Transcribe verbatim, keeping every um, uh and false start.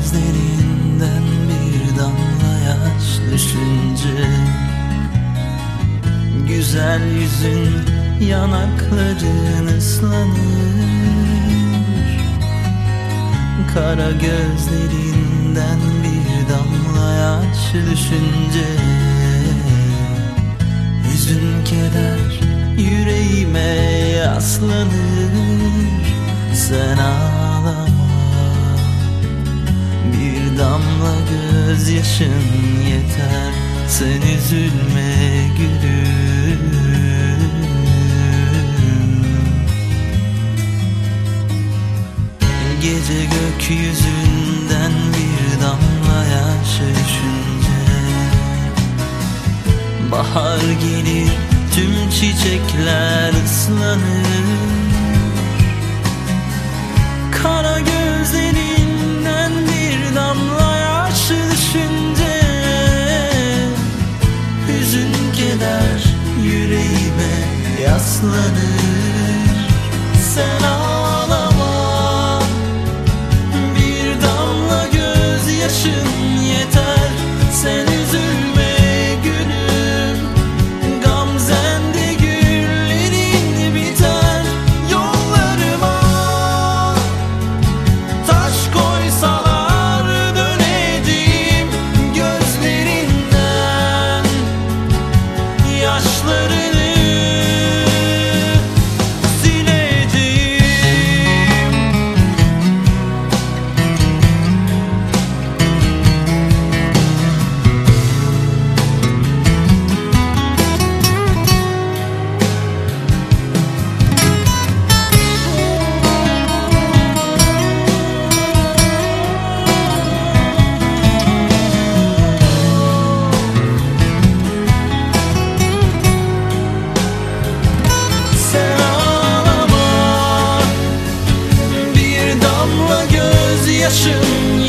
gözlerinden bir damla yaş düşünce, güzel yüzün, yanakların ıslanır. Kara gözlerinden bir damla yaş düşünce, hüzün keder yüreğime yaslanır. Sen ağlama, bir damla gözyaşın yeter. Sen üzülme gülüm. Gece gökyüzünden bir damla yaş düşünce, bahar gelir, tüm çiçekler ıslanır. Kara gözlerinden bir damla yaş düşünce, hüzün keder yüreğime yaslanır. Sen ağlama, bir damla gözyaşın yeter. Sen üzülme gülüm, gamzende güllerin biter. Yollarıma taş koysalar döneceğim, gözlerinden yaşlarını yaşım